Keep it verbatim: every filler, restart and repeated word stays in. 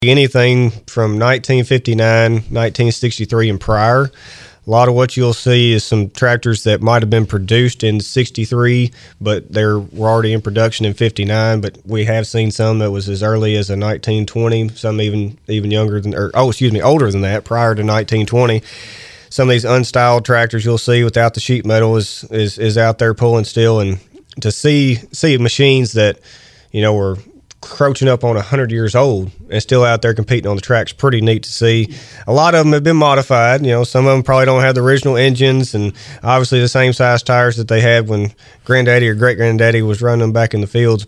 anything from nineteen fifty-nine, nineteen sixty-three and prior. A lot of what you'll see is some tractors that might have been produced in sixty-three, but they were already in production in fifty-nine. But we have seen some that was as early as a nineteen twenty, some even even younger than, or oh, excuse me, older than that, prior to nineteen twenty. Some of these unstyled tractors you'll see without the sheet metal is is is out there pulling still, and to see see machines that, you know, were crouching up on one hundred years old and still out there competing on the tracks, pretty neat to see. A lot of them have been modified. You know, some of them probably don't have the original engines and obviously the same size tires that they had when granddaddy or great granddaddy was running them back in the fields.